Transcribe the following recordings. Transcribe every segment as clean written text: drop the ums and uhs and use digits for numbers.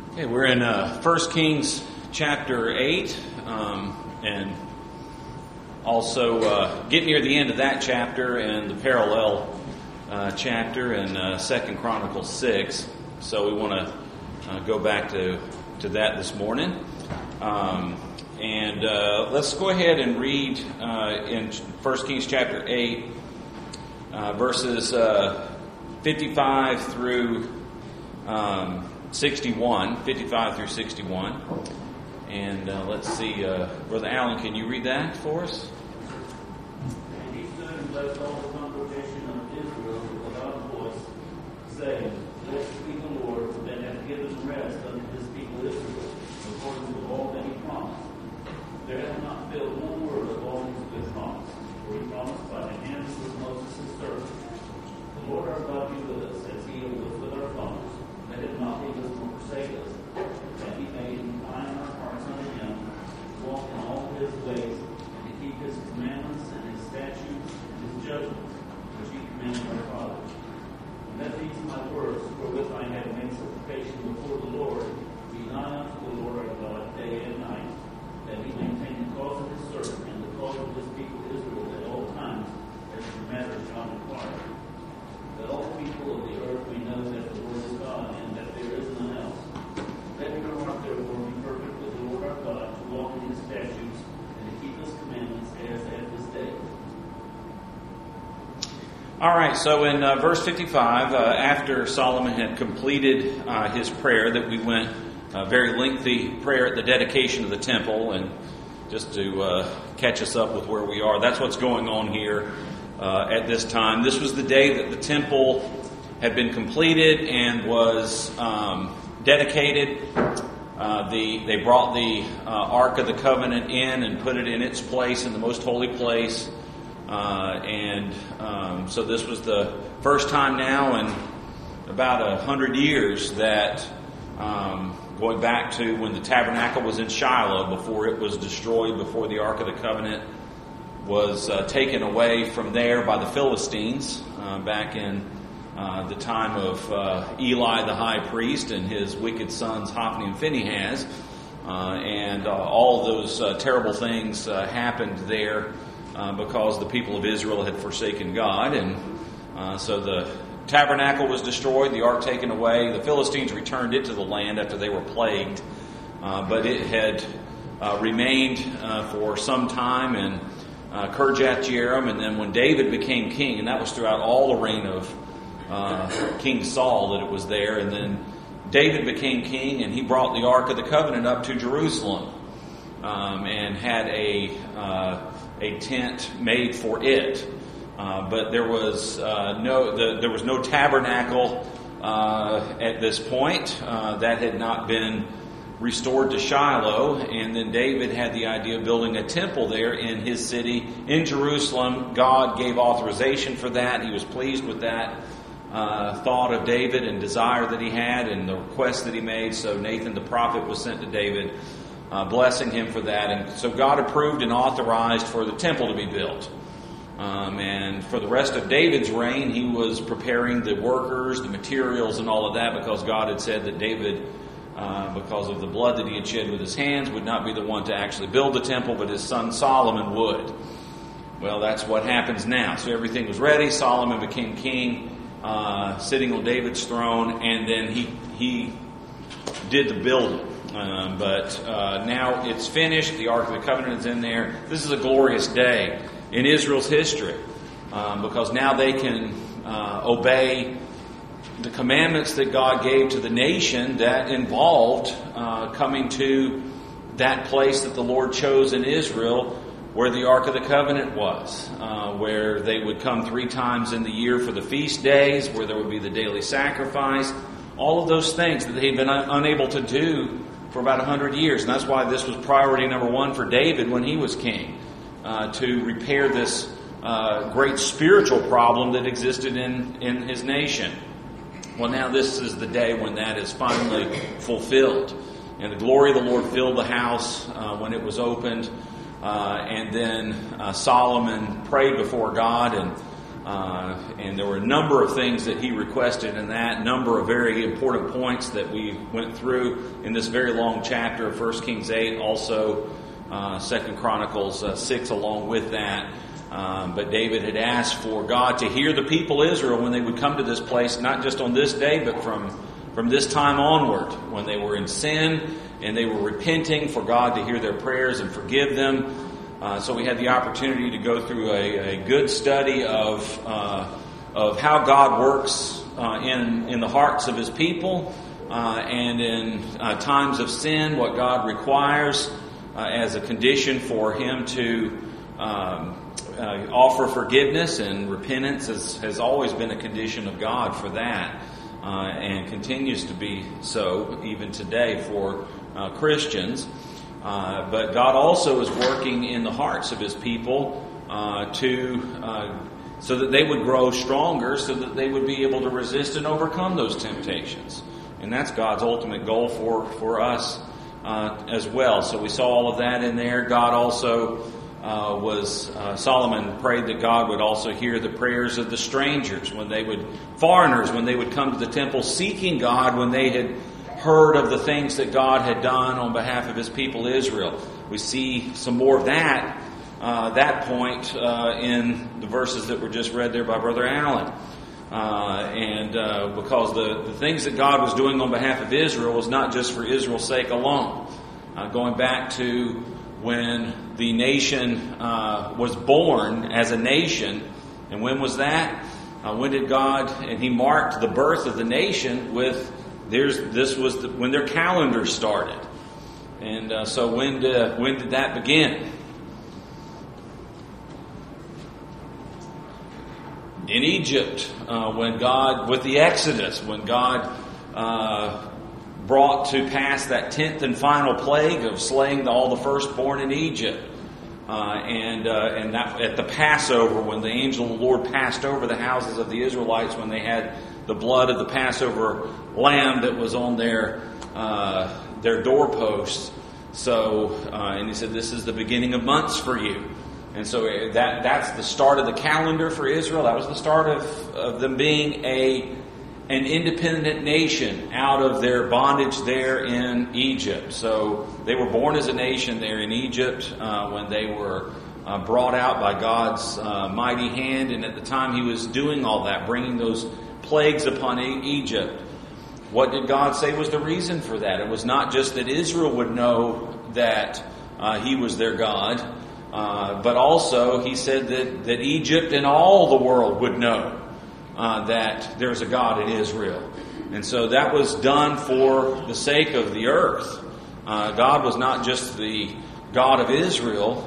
Okay, we're in 1 Kings chapter 8, and also getting near the end of that chapter and the parallel chapter in 2 Chronicles 6. So we want to go back to that this morning. And let's go ahead and read in 1 Kings chapter 8, verses 55 through 55 through 61. And let's see, Brother Allen, can you read that for us? And he stood and blessed all the congregation of Israel with a loud voice, saying, Blessed be the Lord, that hath given rest unto his people Israel, according to all that he promised. There hath not failed one word of all his good promise, for he promised by the hands of Moses his servant. The Lord our God be with us, as he was with our fathers. Let him not leave us nor forsake us, that he may incline our hearts unto him, to walk in all his ways, and to keep his commandments and his statutes and his judgments, which he commanded our fathers. And let these my words, wherewith I have made supplication before the Lord, be nigh unto the Lord our God day and night, that he maintain the cause of his servant and the cause of his people Israel at all times, as the matter shall require. That all people of the earth may know that the Lord is God, and that there is none else. Let your heart therefore be perfect with the Lord our God, to walk in his statutes, and to keep his commandments as at this day. All right, so in verse 55, after Solomon had completed his prayer, that we went very lengthy prayer at the dedication of the temple, and just to catch us up with where we are, that's what's going on here at this time. This was the day that the temple had been completed and was dedicated. They brought the Ark of the Covenant in and put it in its place in the most holy place. So this was the first time now in about 100 years that, going back to when the tabernacle was in Shiloh, before it was destroyed, before the Ark of the Covenant was taken away from there by the Philistines back in the time of Eli the high priest and his wicked sons Hophni and Phinehas. All of those terrible things happened there because the people of Israel had forsaken God. And so the tabernacle was destroyed, the ark taken away. The Philistines returned it to the land after they were plagued. But it had remained for some time in Kirjath-Jearim, and then when David became king, and that was throughout all the reign of King Saul that it was there, and then David became king, and he brought the Ark of the Covenant up to Jerusalem, and had a tent made for it. But there was no tabernacle at this point. That had not been restored to Shiloh, and then David had the idea of building a temple there in his city in Jerusalem. God gave authorization for that. He was pleased with that thought of David and desire that he had and the request that he made. So Nathan the prophet was sent to David, blessing him for that. And so God approved and authorized for the temple to be built. And for the rest of David's reign, he was preparing the workers, the materials, and all of that, because God had said that David, because of the blood that he had shed with his hands, would not be the one to actually build the temple, but his son Solomon would. Well, that's what happens now. So everything was ready. Solomon became king, sitting on David's throne, and then he did the building. But now it's finished. The Ark of the Covenant is in there. This is a glorious day in Israel's history, because now they can obey the commandments that God gave to the nation that involved coming to that place that the Lord chose in Israel, where the Ark of the Covenant was, where they would come 3 times in the year for the feast days, where there would be the daily sacrifice, all of those things that they had been unable to do for about 100 years. And that's why this was priority number 1 for David when he was king, to repair this great spiritual problem that existed in his nation. Well, now this is the day when that is finally fulfilled. And the glory of the Lord filled the house when it was opened. And then Solomon prayed before God, and And there were a number of things that he requested in that, number of very important points that we went through in this very long chapter of 1 Kings 8, also 2 Chronicles 6 along with that. But David had asked for God to hear the people of Israel when they would come to this place, not just on this day, but from this time onward, when they were in sin and they were repenting, for God to hear their prayers and forgive them. So we had the opportunity to go through a good study of how God works in the hearts of His people, and in times of sin, what God requires as a condition for Him to offer forgiveness, and repentance has always been a condition of God for that, and continues to be so even today for Christians. But God also is working in the hearts of His people so that they would grow stronger, so that they would be able to resist and overcome those temptations. And that's God's ultimate goal for us as well. So we saw all of that in there. God also Solomon prayed that God would also hear the prayers of the strangers, foreigners, when they would come to the temple seeking God, when they had heard of the things that God had done on behalf of His people Israel. We see some more of that point in the verses that were just read there by Brother Allen. Because the things that God was doing on behalf of Israel was not just for Israel's sake alone. Going back to when the nation was born as a nation, and when was that? When did God, and He marked the birth of the nation with when their calendar started. And so when did that begin? In Egypt, when God, with the Exodus, when God brought to pass that 10th and final plague of slaying all the firstborn in Egypt. And that at the Passover, when the angel of the Lord passed over the houses of the Israelites, when they had the blood of the Passover lamb that was on their doorposts. So, and He said, "This is the beginning of months for you." And so that's the start of the calendar for Israel. That was the start of them being an independent nation out of their bondage there in Egypt. So they were born as a nation there in Egypt when they were brought out by God's mighty hand. And at the time He was doing all that, bringing those plagues upon Egypt, what did God say was the reason for that? It was not just that Israel would know that He was their God, but also He said that Egypt and all the world would know that there's a God in Israel. And so that was done for the sake of the earth. God was not just the God of Israel.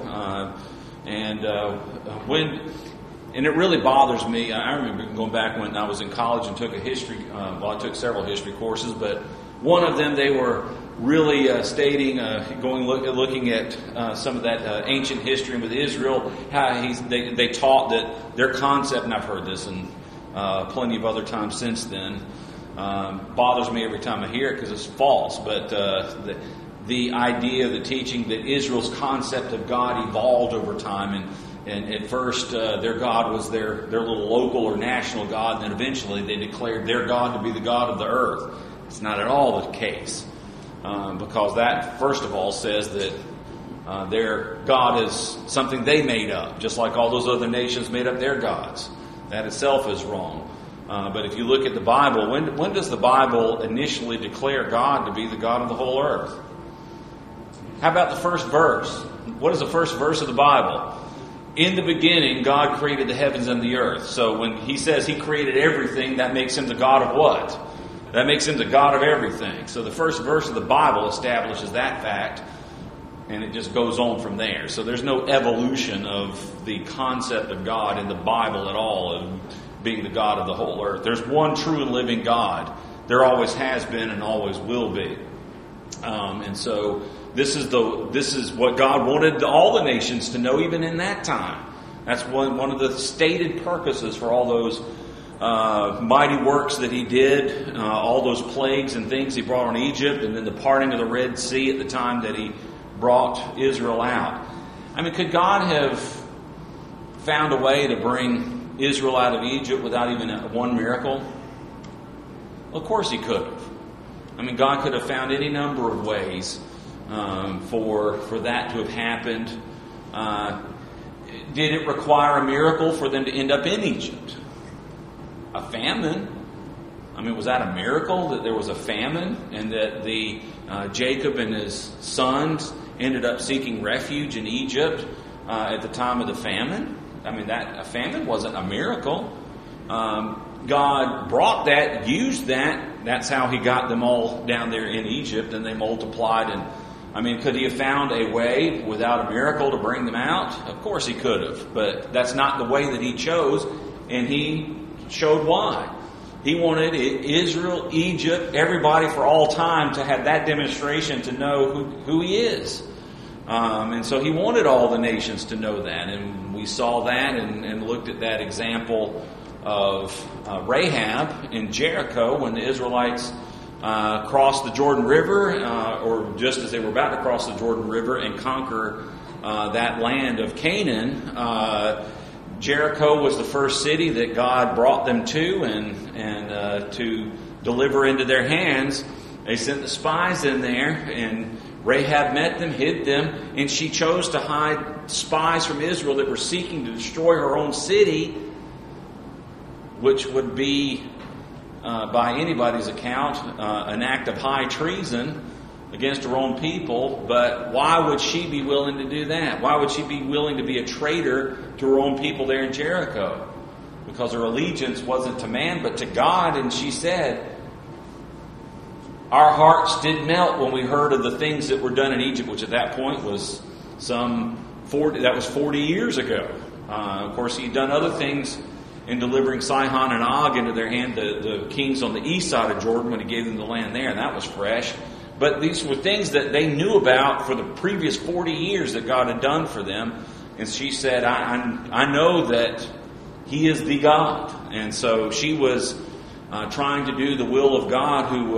And it really bothers me. I remember going back when I was in college and took a history, I took several history courses, but one of them they were really stating, looking at some of that ancient history with Israel, how they taught that their concept, and I've heard this and plenty of other times since then, bothers me every time I hear it because it's false, but the idea, the teaching that Israel's concept of God evolved over time, and at first their God was their little local or national God, and then eventually they declared their God to be the God of the earth. It's not at all the case, because that, first of all, says that their God is something they made up, just like all those other nations made up their gods. That itself is wrong. But if you look at the Bible, when does the Bible initially declare God to be the God of the whole earth? How about the first verse? What is the first verse of the Bible? In the beginning, God created the heavens and the earth. So when He says He created everything, that makes Him the God of what? That makes Him the God of everything. So the first verse of the Bible establishes that fact, and it just goes on from there. So there's no evolution of the concept of God in the Bible at all, of being the God of the whole earth. There's one true and living God. There always has been and always will be. And so this is what God wanted all the nations to know, even in that time. That's one of the stated purposes for all those mighty works that He did, all those plagues and things He brought on Egypt, and then the parting of the Red Sea at the time that He brought Israel out. I mean, could God have found a way to bring Israel out of Egypt without even one miracle? Well, of course He could have. I mean, God could have found any number of ways for that to have happened. Did it require a miracle for them to end up in Egypt? A famine? I mean, was that a miracle that there was a famine and that the Jacob and his sons ended up seeking refuge in Egypt at the time of the famine? I mean, that a famine wasn't a miracle. God brought that, used that. That's how He got them all down there in Egypt, and they multiplied. And I mean, could He have found a way without a miracle to bring them out? Of course He could have, but that's not the way that He chose, and He showed why. He wanted Israel, Egypt, everybody for all time to have that demonstration to know who He is. And so He wanted all the nations to know that. And we saw that and looked at that example of Rahab in Jericho when the Israelites crossed the Jordan River, or just as they were about to cross the Jordan River and conquer that land of Canaan. Jericho was the first city that God brought them to and to deliver into their hands. They sent the spies in there, and Rahab met them, hid them, and she chose to hide spies from Israel that were seeking to destroy her own city, which would be, by anybody's account, an act of high treason against her own people. But why would she be willing to do that? Why would she be willing to be a traitor to her own people there in Jericho? Because her allegiance wasn't to man but to God. And she said, our hearts did melt when we heard of the things that were done in Egypt, which at that point was some 40 years ago. Of course, He'd done other things in delivering Sihon and Og into their hand, the kings on the east side of Jordan, when He gave them the land there, and that was fresh. But these were things that they knew about for the previous 40 years that God had done for them. And she said, I know that He is the God. And so she was trying to do the will of God who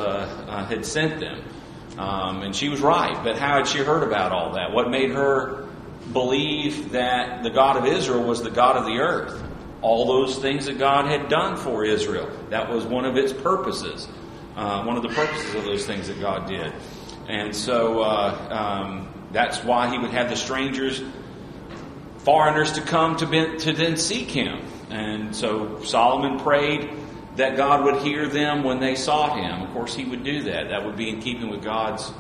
had sent them. And she was right. But how had she heard about all that? What made her believe that the God of Israel was the God of the earth? All those things that God had done for Israel. That was one of its purposes. One of the purposes of those things that God did. And so that's why He would have the strangers, foreigners, to come to then seek Him. And so Solomon prayed that God would hear them when they sought Him. Of course, He would do that. That would be in keeping with God's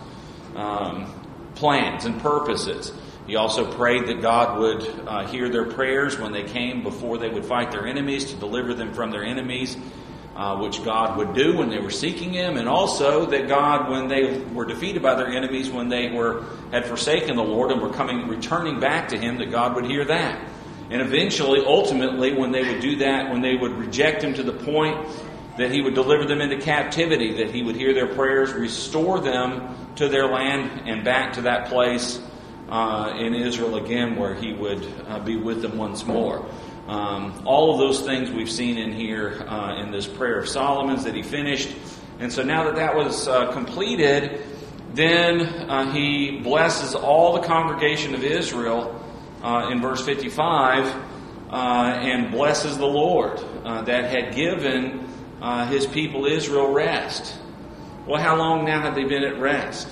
plans and purposes. He also prayed that God would hear their prayers when they came before they would fight their enemies, to deliver them from their enemies, which God would do when they were seeking Him, and also that God, when they were defeated by their enemies, when they had forsaken the Lord and were returning back to Him, that God would hear that. And eventually, ultimately, when they would do that, when they would reject Him to the point that He would deliver them into captivity, that He would hear their prayers, restore them to their land and back to that place in Israel again, where He would be with them once more. All of those things we've seen in here in this prayer of Solomon's that he finished. And so now that was completed, then he blesses all the congregation of Israel in verse 55 and blesses the Lord that had given His people Israel rest. Well, how long now had they been at rest?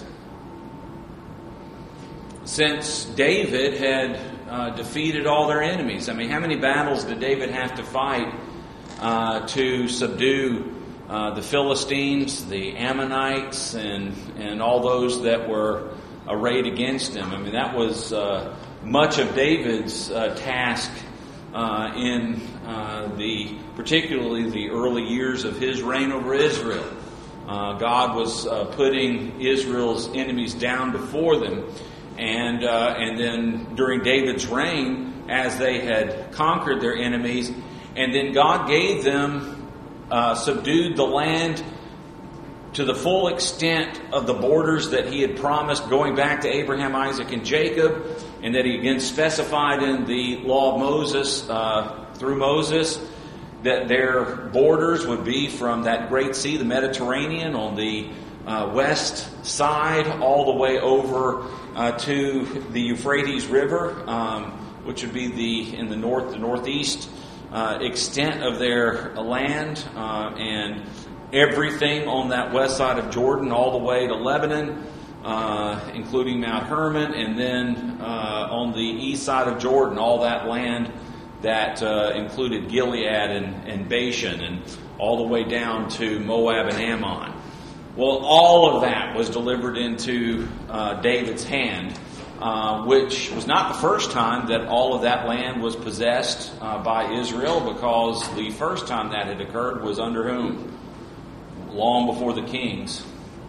Since David had defeated all their enemies. I mean, how many battles did David have to fight to subdue the Philistines, the Ammonites, and all those that were arrayed against him? I mean, that was much of David's task in particularly the early years of his reign over Israel. God was putting Israel's enemies down before them. And then during David's reign, as they had conquered their enemies, and then God gave them, subdued the land to the full extent of the borders that He had promised going back to Abraham, Isaac, and Jacob, and that He again specified in the law of Moses, through Moses, that their borders would be from that great sea, the Mediterranean, on the west side, all the way over to the Euphrates River, which would be in the northeast extent of their land and everything on that west side of Jordan all the way to Lebanon, including Mount Hermon, and then on the east side of Jordan, all that land that included Gilead and Bashan, and all the way down to Moab and Ammon. Well, all of that was delivered into David's hand, which was not the first time that all of that land was possessed by Israel, because the first time that had occurred was under whom? Long before the kings.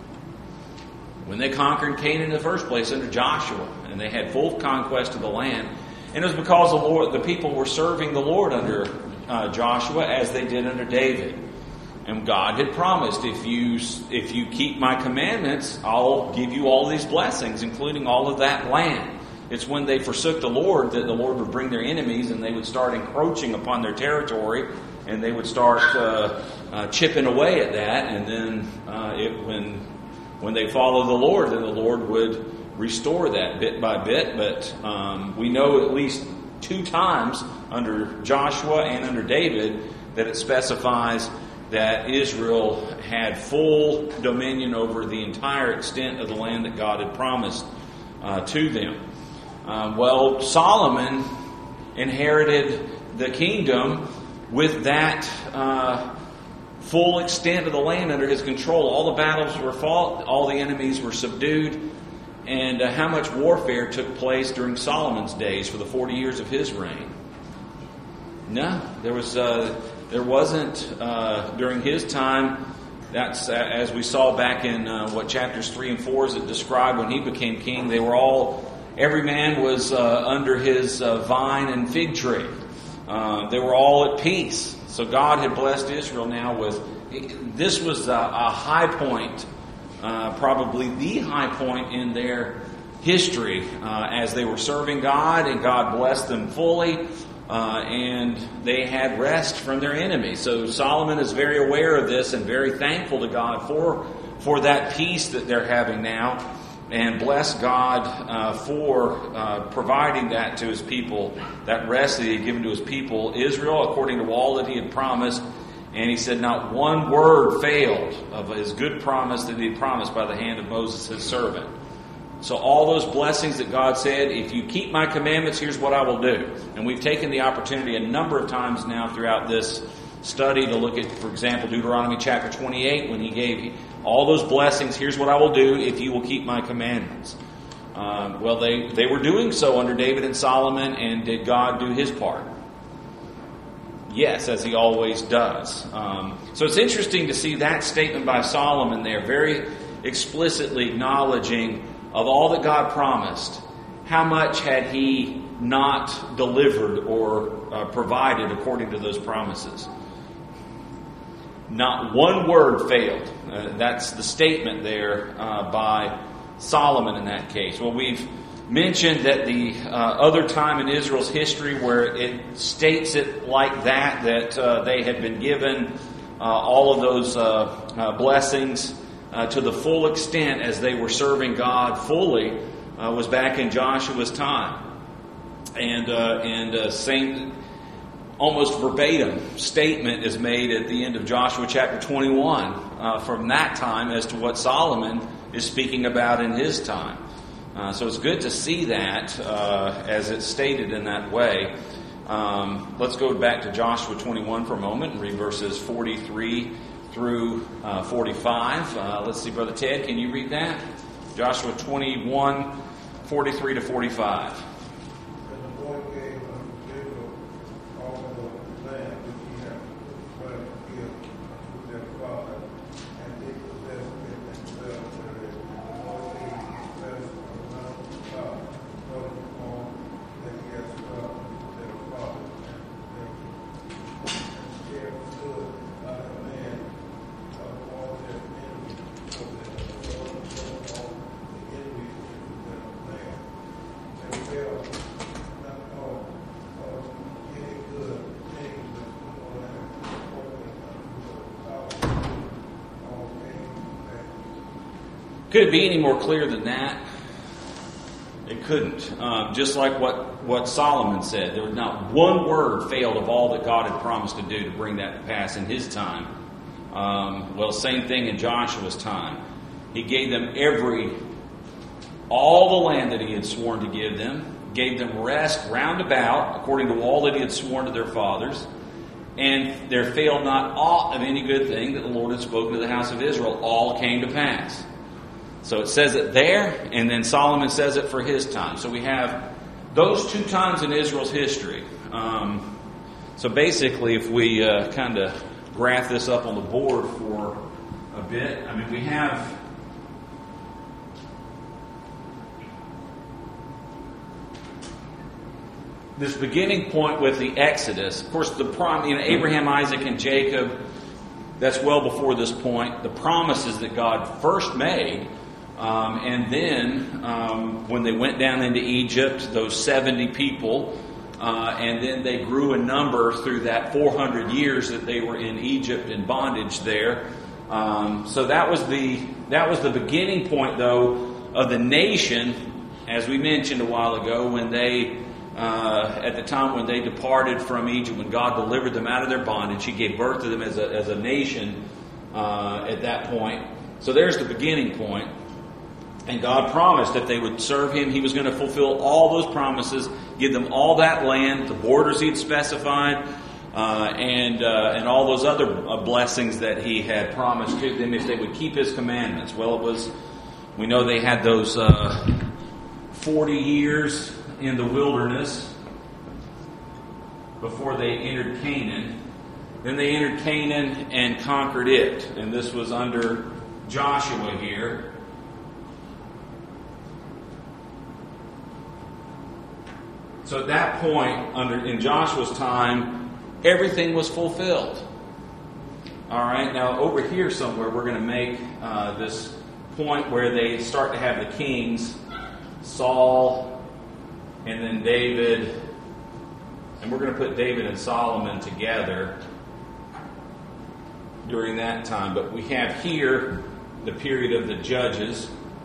When they conquered Canaan in the first place under Joshua, and they had full conquest of the land. And it was because the people were serving the Lord under Joshua as they did under David. And God had promised, if you keep my commandments, I'll give you all these blessings, including all of that land. It's when they forsook the Lord that the Lord would bring their enemies, and they would start encroaching upon their territory, and they would start chipping away at that. And then when they followed the Lord, then the Lord would restore that bit by bit. But we know at least 2 times under Joshua and under David that it specifies that Israel had full dominion over the entire extent of the land that God had promised to them. Well, Solomon inherited the kingdom with that full extent of the land under his control. All the battles were fought, all the enemies were subdued, and how much warfare took place during Solomon's days for the 40 years of his reign? No, there wasn't during his time. That's as we saw back in chapters 3 and 4 as it described when he became king. They were every man was under his vine and fig tree. They were all at peace. So God had blessed Israel now this was a high point, probably the high point in their history as they were serving God, and God blessed them fully. And they had rest from their enemies. So Solomon is very aware of this and very thankful to God for that peace that they're having now, and bless God for providing that to his people, that rest that he had given to his people Israel according to all that he had promised. And he said not one word failed of his good promise that he had promised by the hand of Moses his servant. So all those blessings that God said, if you keep my commandments, here's what I will do. And we've taken the opportunity a number of times now throughout this study to look at, for example, Deuteronomy chapter 28, when he gave all those blessings, here's what I will do if you will keep my commandments. Well, they were doing so under David and Solomon, and did God do his part? Yes, as he always does. So it's interesting to see that statement by Solomon there, very explicitly acknowledging of all that God promised, how much had he not delivered or provided according to those promises? Not one word failed. That's the statement there by Solomon in that case. Well, we've mentioned that the other time in Israel's history where it states it like that they had been given all of those blessings to the full extent as they were serving God fully, was back in Joshua's time. And same, almost verbatim statement is made at the end of Joshua chapter 21 from that time as to what Solomon is speaking about in his time. So it's good to see that as it's stated in that way. Let's go back to Joshua 21 for a moment and read verses 43 through 45. Let's see, Brother Ted, can you read that? Joshua 21, 43 to 45. And the Lord gave unto Israel all the land which he had swear to give unto their father, and they possessed it themselves therein. And the Lord gave possessed the land of God, according to all that he had sworn unto their father, and there stood not a man of all their enemies for them, so all the enemies into their land. And fell not all of any good thing that the Lord had spoken unto the fathers, all came back. Could it be any more clear than that? It couldn't. Just like what Solomon said. There was not one word failed of all that God had promised to do to bring that to pass in his time. Well, same thing in Joshua's time. He gave them all the land that he had sworn to give them, gave them rest round about, according to all that he had sworn to their fathers. And there failed not aught of any good thing that the Lord had spoken to the house of Israel. All came to pass. So it says it there, and then Solomon says it for his time. So we have those two times in Israel's history. So basically, if we kind of graph this up on the board for a bit, I mean, we have this beginning point with the Exodus. Of course, Abraham, Isaac, and Jacob, that's well before this point. The promises that God first made, and then when they went down into Egypt, those 70 people, and then they grew in number through that 400 years that they were in Egypt in bondage there. So that was the beginning point, though, of the nation, as we mentioned a while ago, when they at the time when they departed from Egypt, when God delivered them out of their bondage, He gave birth to them as a nation at that point. So there's the beginning point. And God promised that they would serve Him. He was going to fulfill all those promises, give them all that land, the borders He'd specified, and all those other blessings that He had promised to them if they would keep His commandments. Well, we know they had those 40 years in the wilderness before they entered Canaan. Then they entered Canaan and conquered it. And this was under Joshua here. So at that point, in Joshua's time, everything was fulfilled. All right, now over here somewhere, we're going to make this point where they start to have the kings, Saul, and then David, and we're going to put David and Solomon together during that time. But we have here the period of the judges.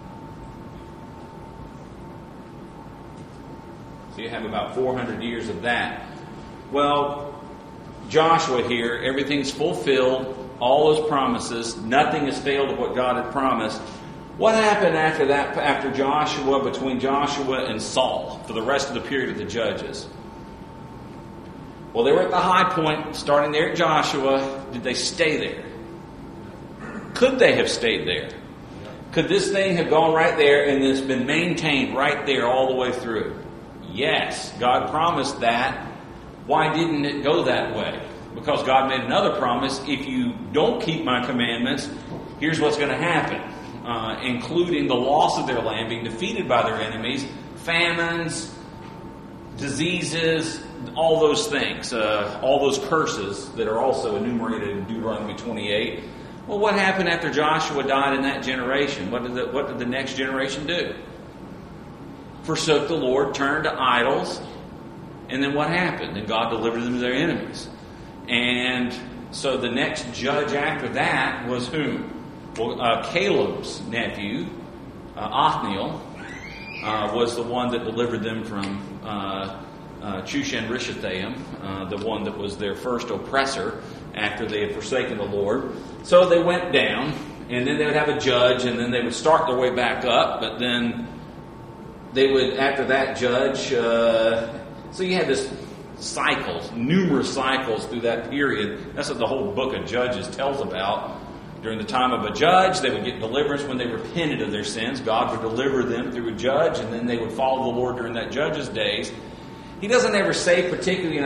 So you have about 400 years of that. Well, Joshua here, everything's fulfilled, all those promises, nothing has failed of what God had promised. What happened after that, after Joshua, between Joshua and Saul, for the rest of the period of the judges? Well, they were at the high point, starting there at Joshua. Did they stay there? Could they have stayed there? Could this thing have gone right there and it's been maintained right there all the way through? Yes, God promised that. Why didn't it go that way? Because God made another promise. If you don't keep my commandments, here's what's going to happen. Including the loss of their land, being defeated by their enemies, famines, diseases, all those things, all those curses that are also enumerated in Deuteronomy 28. Well, what happened after Joshua died in that generation? What did the next generation do? Forsook the Lord, turned to idols, and then what happened? And God delivered them to their enemies. And so the next judge after that was whom? Well, Caleb's nephew, Othniel, was the one that delivered them from Chushan-Rishathaim, the one that was their first oppressor after they had forsaken the Lord. So they went down, and then they would have a judge, and then they would start their way back up, but then they would, after that judge, so you had this cycles, numerous cycles through that period. That's what the whole book of Judges tells about. During the time of a judge, they would get deliverance when they repented of their sins. God would deliver them through a judge, and then they would follow the Lord during that judge's days. He doesn't ever say particularly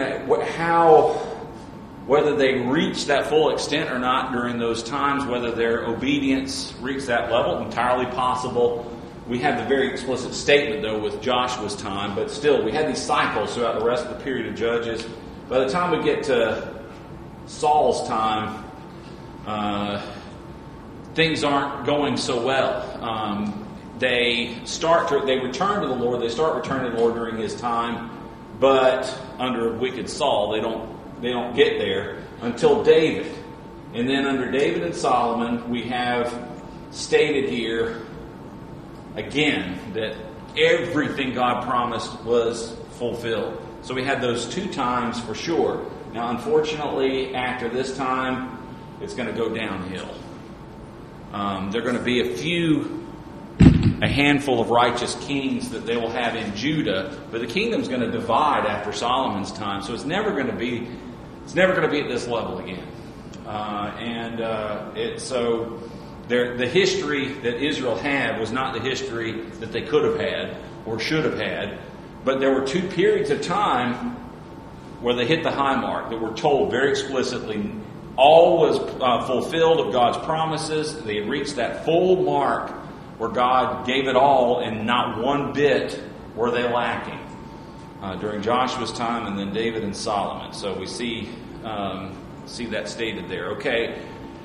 whether they reached that full extent or not during those times, whether their obedience reached that level. Entirely possible. We have the very explicit statement, though, with Joshua's time, but still, we had these cycles throughout the rest of the period of Judges. By the time we get to Saul's time, things aren't going so well. They return to the Lord. They start returning to the Lord during his time, but under wicked Saul, they don't get there until David. And then under David and Solomon, we have stated here again that everything God promised was fulfilled. So we had those 2 times for sure. Now, unfortunately, after this time, it's going to go downhill. There are going to be a handful of righteous kings that they will have in Judah, but the kingdom's going to divide after Solomon's time. So it's never going to be at this level again. The history that Israel had was not the history that they could have had or should have had. But there were 2 periods of time where they hit the high mark that were told very explicitly. All was fulfilled of God's promises. They had reached that full mark where God gave it all, and not one bit were they lacking. During Joshua's time, and then David and Solomon. So we see that stated there. Okay,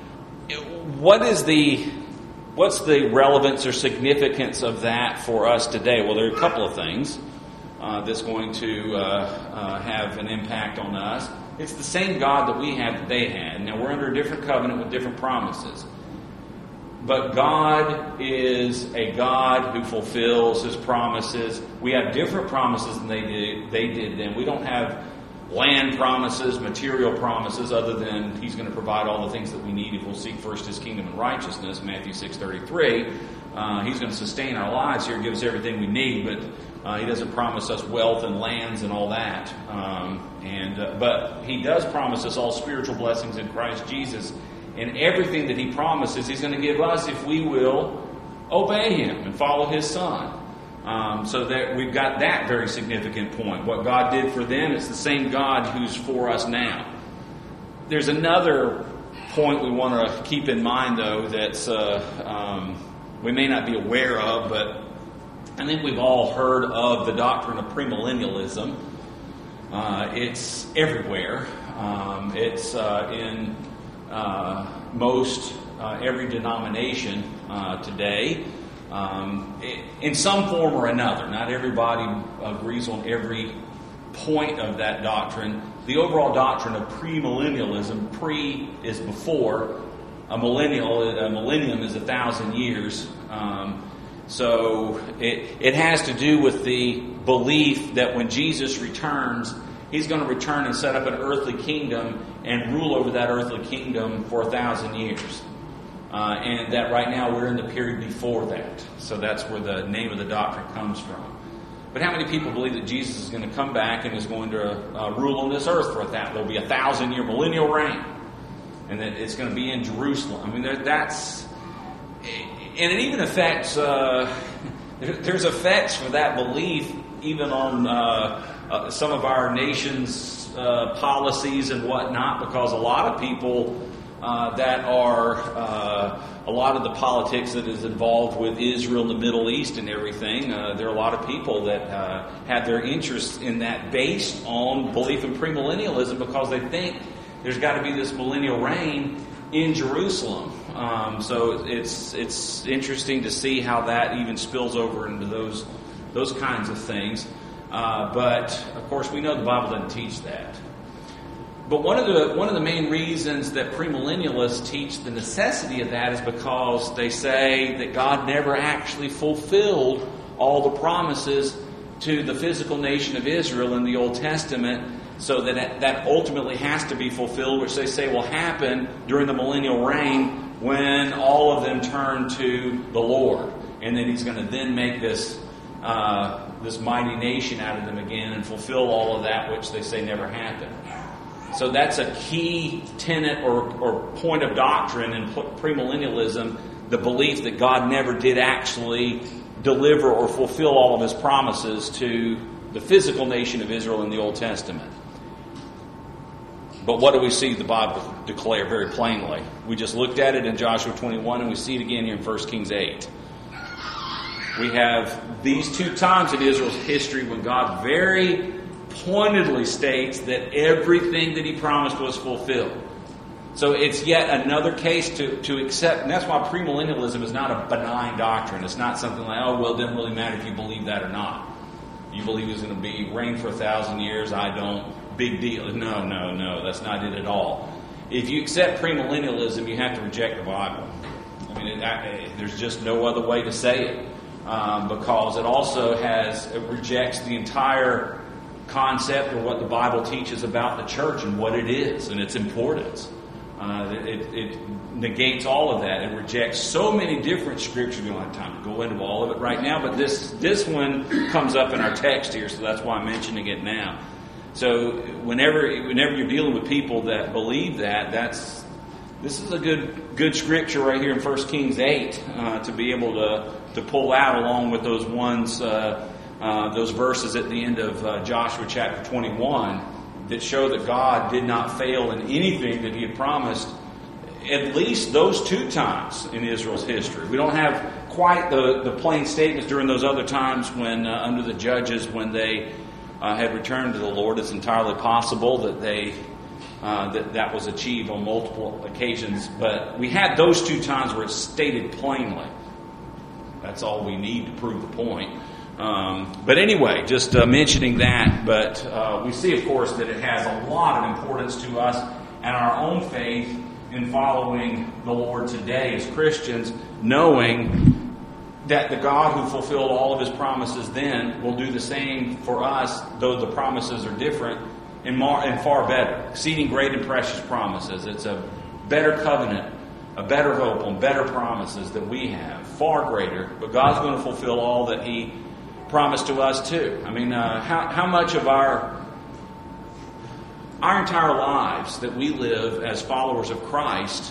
what's the relevance or significance of that for us today? Well, there are a couple of things that's going to have an impact on us. It's the same God that we had that they had. Now, we're under a different covenant with different promises. But God is a God who fulfills His promises. We have different promises than they did then. We don't have land promises, material promises, other than He's going to provide all the things that we need if we'll seek first His kingdom and righteousness, Matthew 6:33. He's going to sustain our lives here, give us everything we need, but He doesn't promise us wealth and lands and all that. But He does promise us all spiritual blessings in Christ Jesus. And everything that He promises, He's going to give us if we will obey Him and follow His Son. So that we've got that very significant point. What God did for them, it's the same God who's for us now. There's another point we want to keep in mind, though, that's we may not be aware of, but I think we've all heard of the doctrine of premillennialism. It's everywhere. It's in most every denomination today. In some form or another. Not everybody agrees on every point of that doctrine. The overall doctrine of premillennialism, pre is before, a millennium is 1,000 years. So it has to do with the belief that when Jesus returns, He's going to return and set up an earthly kingdom and rule over that earthly kingdom for 1,000 years. And that right now we're in the period before that. So that's where the name of the doctrine comes from. But how many people believe that Jesus is going to come back and is going to rule on this earth for that? There'll be 1,000-year millennial reign. And that it's going to be in Jerusalem. I mean, that's... And it even affects... there's effects for that belief even on some of our nation's policies and whatnot, because a lot of people... that are a lot of the politics that is involved with Israel and the Middle East and everything. There are a lot of people that have their interests in that based on belief in premillennialism, because they think there's got to be this millennial reign in Jerusalem. So it's interesting to see how that even spills over into those kinds of things. But of course, we know the Bible doesn't teach that. But one of the main reasons that premillennialists teach the necessity of that is because they say that God never actually fulfilled all the promises to the physical nation of Israel in the Old Testament, so that ultimately has to be fulfilled, which they say will happen during the millennial reign when all of them turn to the Lord. And then He's going to then make this mighty nation out of them again and fulfill all of that which they say never happened. So that's a key tenet or point of doctrine in premillennialism, the belief that God never did actually deliver or fulfill all of His promises to the physical nation of Israel in the Old Testament. But what do we see the Bible declare very plainly? We just looked at it in Joshua 21, and we see it again here in 1 Kings 8. We have these 2 times in Israel's history when God very pointedly states that everything that He promised was fulfilled. So it's yet another case to accept, and that's why premillennialism is not a benign doctrine. It's not something like, oh, well, it doesn't really matter if you believe that or not. You believe He's going to be reign for 1,000 years, I don't. Big deal. No, that's not it at all. If you accept premillennialism, you have to reject the Bible. I mean, there's just no other way to say it. because it rejects the entire concept of what the Bible teaches about the church and what it is and its importance. It negates all of that and rejects so many different scriptures. We don't have time to go into all of it right now, but this one comes up in our text here, so that's why I'm mentioning it now. So whenever you're dealing with people that believe this is a good scripture right here in 1 Kings 8 to be able to pull out, along with those ones, those verses at the end of Joshua chapter 21 that show that God did not fail in anything that He had promised, at least those 2 times in Israel's history. We don't have quite the plain statements during those other times when under the judges, when they had returned to the Lord. It's entirely possible that that was achieved on multiple occasions, but we had those 2 times where it's stated plainly. That's all we need to prove the point. But anyway, just mentioning that. But we see, of course, that it has a lot of importance to us and our own faith in following the Lord today as Christians, knowing that the God who fulfilled all of His promises then will do the same for us, though the promises are different and far better, exceeding great and precious promises. It's a better covenant, a better hope on better promises that we have, far greater. But God's going to fulfill all that He promised to us too. I mean, how much of our entire lives that we live as followers of Christ,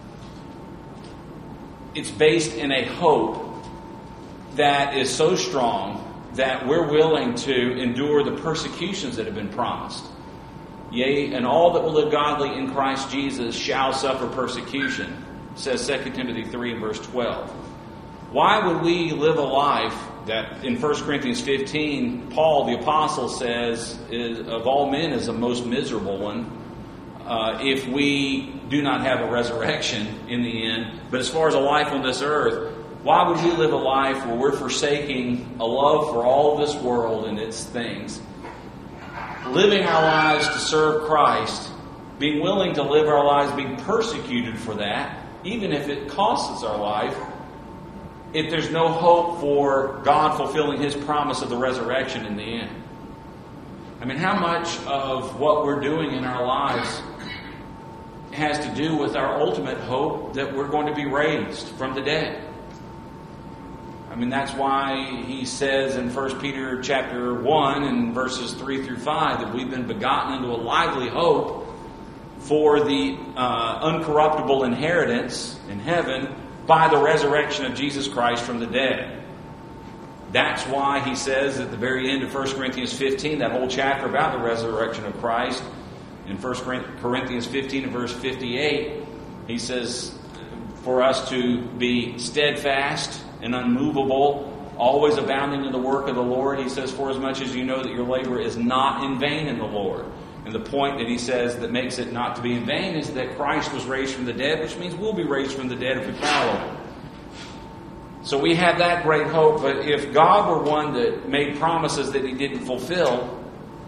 it's based in a hope that is so strong that we're willing to endure the persecutions that have been promised. Yea, and all that will live godly in Christ Jesus shall suffer persecution, says 2 Timothy 3 and verse 12. Why would we live a life that in 1 Corinthians 15, Paul the Apostle says, of all men is the most miserable one, if we do not have a resurrection in the end? But as far as a life on this earth, why would we live a life where we're forsaking a love for all of this world and its things, living our lives to serve Christ, being willing to live our lives being persecuted for that, even if it costs us our life, if there's no hope for God fulfilling His promise of the resurrection in the end? I mean, how much of what we're doing in our lives has to do with our ultimate hope that we're going to be raised from the dead? I mean, that's why he says in 1 Peter chapter 1 and verses 3 through 5 that we've been begotten into a lively hope for the uncorruptible inheritance in heaven by the resurrection of Jesus Christ from the dead. That's why he says at the very end of 1 Corinthians 15, that whole chapter about the resurrection of Christ, in 1 Corinthians 15 and verse 58, he says for us to be steadfast and unmovable, always abounding in the work of the Lord. He says, for as much as you know that your labor is not in vain in the Lord. And the point that he says that makes it not to be in vain is that Christ was raised from the dead, which means we'll be raised from the dead if we follow Him. So we have that great hope. But if God were one that made promises that He didn't fulfill,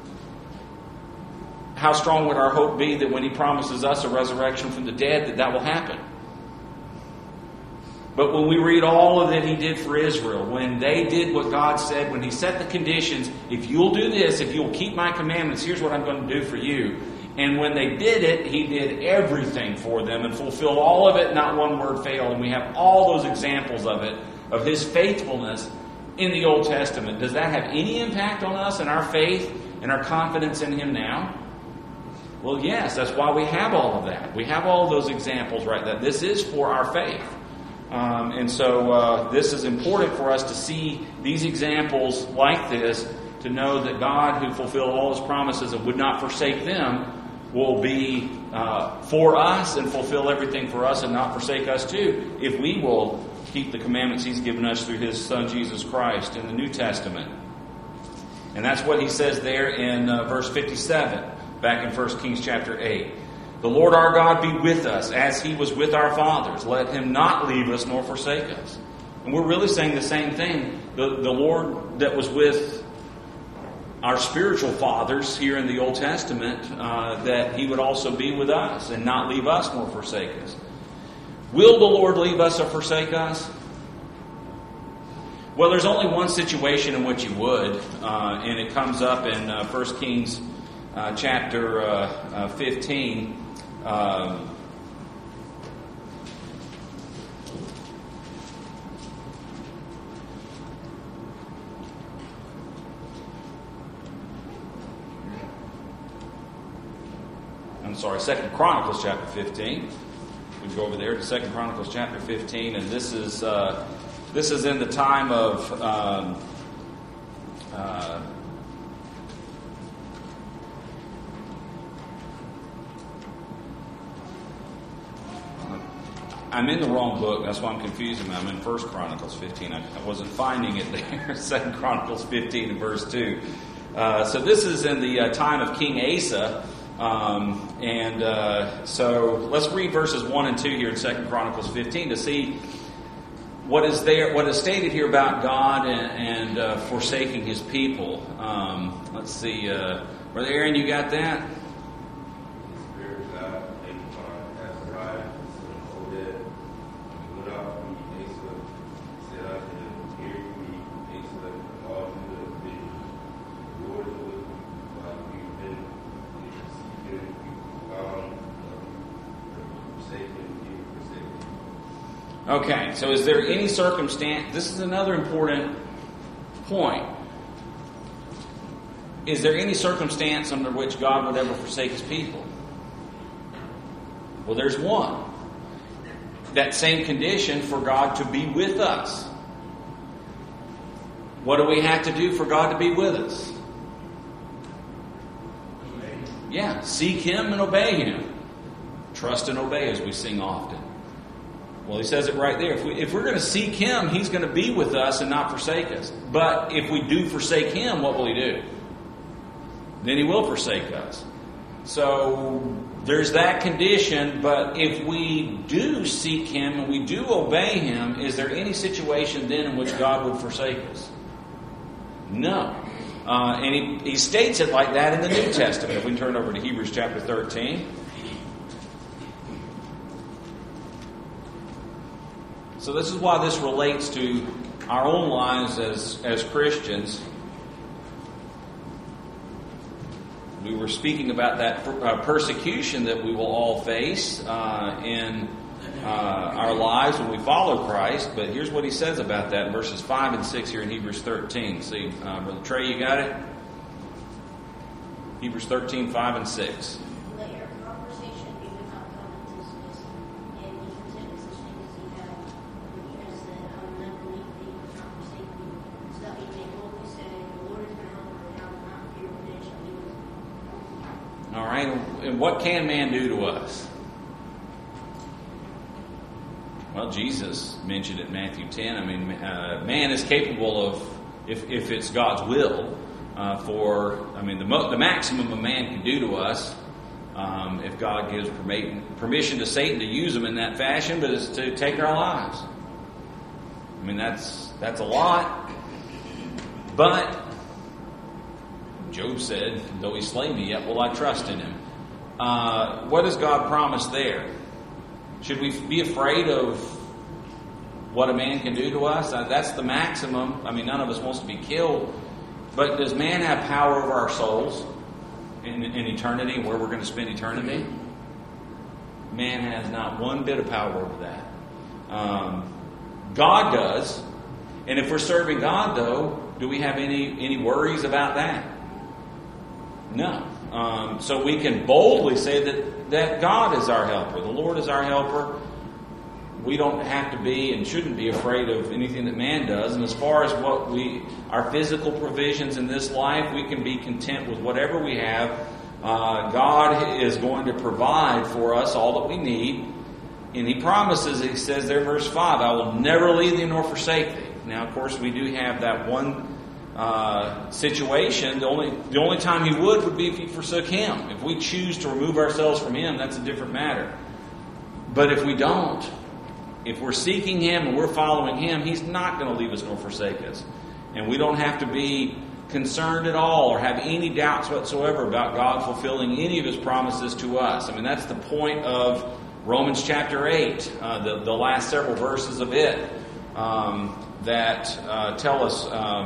how strong would our hope be that when He promises us a resurrection from the dead, that will happen? But when we read all of that He did for Israel, when they did what God said, when He set the conditions, if you'll do this, if you'll keep my commandments, here's what I'm going to do for you. And when they did it, He did everything for them and fulfilled all of it, not one word failed. And we have all those examples of it, of His faithfulness in the Old Testament. Does that have any impact on us and our faith and our confidence in Him now? Well, yes, that's why we have all of that. We have all of those examples right there. This is for our faith. And so this is important for us to see these examples like this, to know that God, who fulfilled all His promises and would not forsake them, will be for us and fulfill everything for us and not forsake us too, if we will keep the commandments He's given us through His Son Jesus Christ in the New Testament. And that's what He says there in verse 57, back in 1 Kings chapter 8. The Lord our God be with us as He was with our fathers. Let Him not leave us nor forsake us. And we're really saying the same thing. The Lord that was with our spiritual fathers here in the Old Testament, that He would also be with us and not leave us nor forsake us. Will the Lord leave us or forsake us? Well, there's only one situation in which he would, and it comes up in 1 Kings chapter 15. I'm sorry, 2 Chronicles chapter 15. We go over there to 2 Chronicles chapter 15, and this is in the time of I'm in the wrong book. That's why I'm confusing me. I'm in 1 Chronicles 15. I wasn't finding it there. 2 Chronicles 15 and verse 2. So this is in the time of King Asa. So let's read verses 1 and 2 here in 2 Chronicles 15 to see what is stated here about God and forsaking His people. Let's see, Brother Aaron, you got that? Okay, so is there any circumstance, this is another important point. Is there any circumstance under which God would ever forsake His people? Well, there's one. That same condition for God to be with us. What do we have to do for God to be with us? Yeah, seek Him and obey Him. Trust and obey, as we sing often. Well, he says it right there. If we're going to seek Him, He's going to be with us and not forsake us. But if we do forsake Him, what will He do? Then He will forsake us. So there's that condition, but if we do seek Him and we do obey Him, is there any situation then in which God would forsake us? No. And he states it like that in the New Testament. If we turn over to Hebrews chapter 13. So this is why this relates to our own lives as Christians. We were speaking about that persecution that we will all face in our lives when we follow Christ. But here's what he says about that in verses 5 and 6 here in Hebrews 13. See, Brother Trey, you got it? Hebrews 13, 5 and 6. Let your conversation be without covetousness, and be content with such things as ye have. For he has said, I will never leave thee, nor forsake thee. So that ye may boldly say, the Lord is my helper, and I will not fear what man shall do with me. All right, and what can man do to us? Well, Jesus mentioned it in Matthew 10. I mean, man is capable of, if it's God's will, the maximum a man can do to us, if God gives permission to Satan to use them in that fashion, but is to take our lives. I mean, that's a lot. But Job said, though he slay me, yet will I trust in him. What does God promise there? Should we be afraid of what a man can do to us? That's the maximum. I mean, none of us wants to be killed. But does man have power over our souls in eternity and where we're going to spend eternity? Man has not one bit of power over that. God does. And if we're serving God, though, do we have any worries about that? No. So we can boldly say that God is our helper. The Lord is our helper. We don't have to be and shouldn't be afraid of anything that man does. And as far as our physical provisions in this life, we can be content with whatever we have. God is going to provide for us all that we need. And He promises, He says there in verse 5, I will never leave thee nor forsake thee. Now, of course, we do have that one situation. The only time He would be if He forsook Him. If we choose to remove ourselves from Him, that's a different matter. But if we don't, if we're seeking Him and we're following Him, He's not going to leave us nor forsake us. And we don't have to be concerned at all or have any doubts whatsoever about God fulfilling any of His promises to us. I mean, that's the point of Romans chapter 8, the last several verses of it. that tell us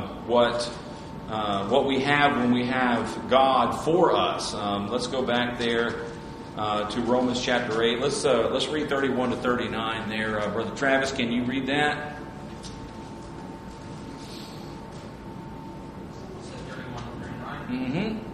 what we have when we have God for us. Let's go back there to Romans chapter 8. Let's read 31 to 39 there. Brother Travis, can you read that? Mm-hmm.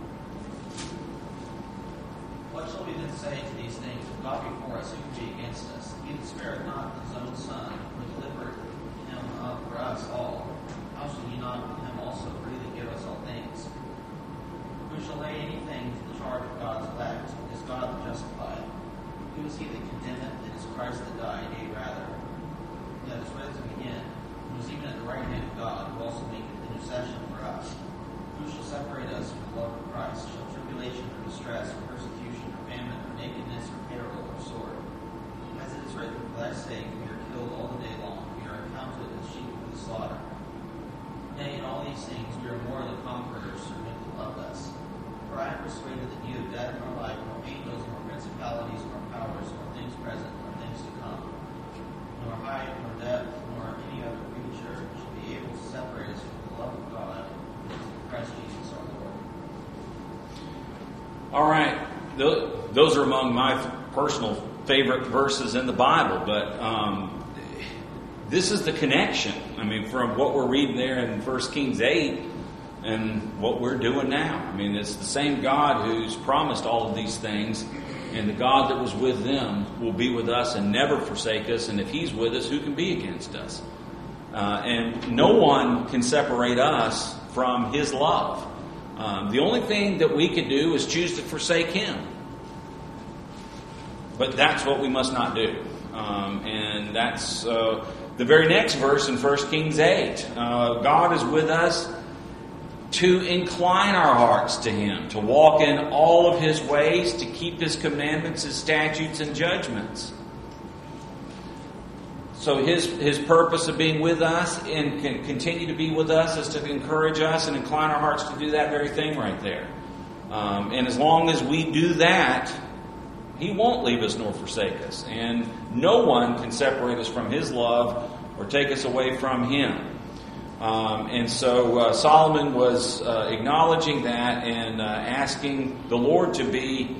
What shall we then say to these things? If God be for us, who can be against us? He that spared not his own Son, but delivered him up for us all, how shall he not with him also freely give us all things? Who shall lay anything to the charge of God's elect? Is God the justified? Who is he that condemneth? It is Christ that died, yea rather, that is risen again, who is even at the right hand of God, who also maketh intercession for us. Who shall separate us from the love of Christ? Shall tribulation or distress or persecution or famine or nakedness or peril or sword? As it is written, for thy sake we are killed all the day long. We are accounted as sheep for the slaughter. Nay, in all these things we are more than conquerors through him that loved us. For I am persuaded that neither death nor life, nor angels, nor principalities, nor powers, nor things present, nor things to come, nor height, nor depth, nor any other creature shall be able to separate us from the love of God, Christ Jesus our Lord. All right. Those are among my personal favorite verses in the Bible, but this is the connection. I mean, from what we're reading there in 1 Kings 8 and what we're doing now. I mean, it's the same God who's promised all of these things, and the God that was with them will be with us and never forsake us, and if He's with us, who can be against us? And no one can separate us from His love. The only thing that we could do is choose to forsake Him. But that's what we must not do. And that's the very next verse in 1 Kings 8. God is with us to incline our hearts to Him, to walk in all of His ways, to keep His commandments, His statutes, and judgments. So His purpose of being with us and can continue to be with us is to encourage us and incline our hearts to do that very thing right there. And as long as we do that, He won't leave us nor forsake us. And no one can separate us from His love or take us away from Him. And so Solomon was acknowledging that and asking the Lord to be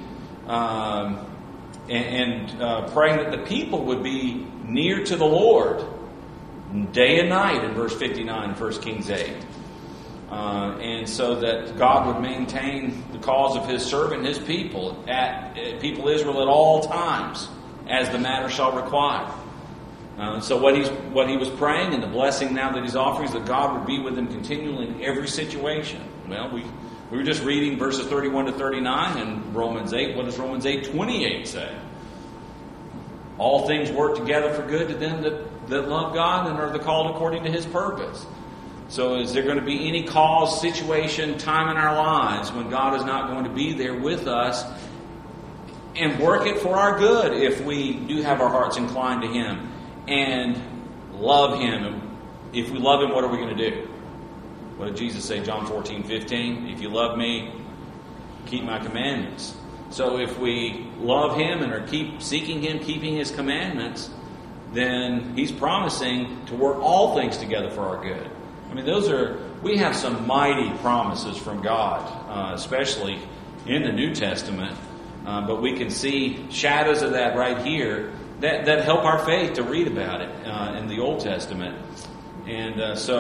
and praying that the people would be near to the Lord day and night in verse 59 of 1 Kings 8. And so that God would maintain the cause of His servant, His people, people Israel at all times, as the matter shall require. So what he was praying and the blessing now that he's offering is that God would be with him continually in every situation. Well, we were just reading verses 31 to 39 in Romans 8. What does Romans 8:28 say? All things work together for good to them that love God and are the called according to His purpose. So is there going to be any cause, situation, time in our lives when God is not going to be there with us and work it for our good if we do have our hearts inclined to Him and love Him? And if we love Him, what are we going to do? What did Jesus say, John 14:15? If you love me, keep my commandments. So if we love Him and are keep seeking Him, keeping His commandments, then He's promising to work all things together for our good. I mean, we have some mighty promises from God, especially in the New Testament. But we can see shadows of that right here that help our faith to read about it in the Old Testament. And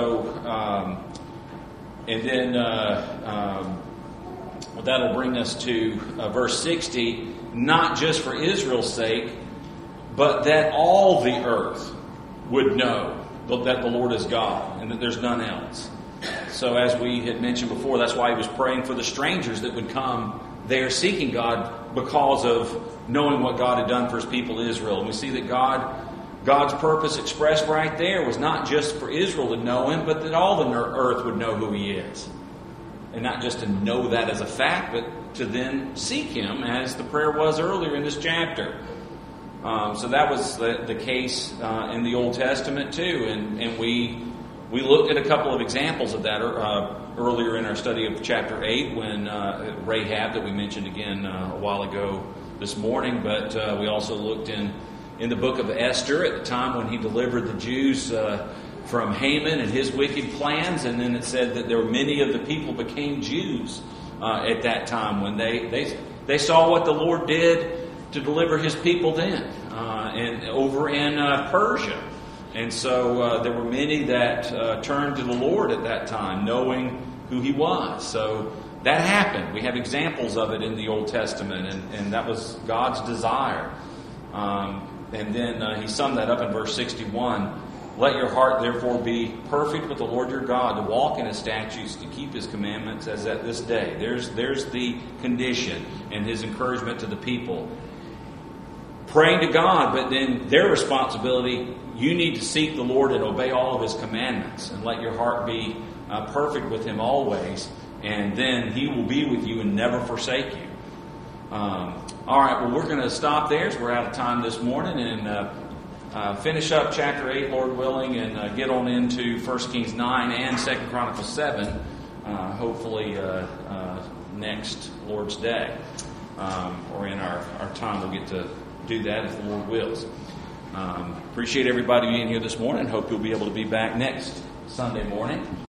that'll bring us to verse 60, not just for Israel's sake, but that all the earth would know that the Lord is God and that there's none else. So as we had mentioned before, that's why he was praying for the strangers that would come there seeking God because of knowing what God had done for His people Israel. And we see that God's purpose expressed right there was not just for Israel to know Him, but that all the earth would know who He is. And not just to know that as a fact, but to then seek Him, as the prayer was earlier in this chapter. So that was the case in the Old Testament too. And we looked at a couple of examples of that earlier in our study of chapter 8 when Rahab, that we mentioned again a while ago this morning. But we also looked in the book of Esther at the time when he delivered the Jews from Haman and his wicked plans, and then it said that there were many of the people became Jews at that time when they saw what the Lord did to deliver His people then, and over in Persia. And so there were many that turned to the Lord at that time, knowing who He was. So that happened. We have examples of it in the Old Testament, and that was God's desire. And then He summed that up in verse 61. Let your heart therefore be perfect with the Lord your God, to walk in His statutes, to keep His commandments as at this day. There's the condition and His encouragement to the people. Praying to God, but then their responsibility, you need to seek the Lord and obey all of His commandments, and let your heart be perfect with Him always, and then He will be with you and never forsake you. All right, well, we're going to stop there as we're out of time this morning, and finish up chapter 8, Lord willing, and get on into 1 Kings 9 and 2 Chronicles 7, hopefully next Lord's Day, or in our time we'll get to do that if the Lord wills. Appreciate everybody being here this morning. Hope you'll be able to be back next Sunday morning.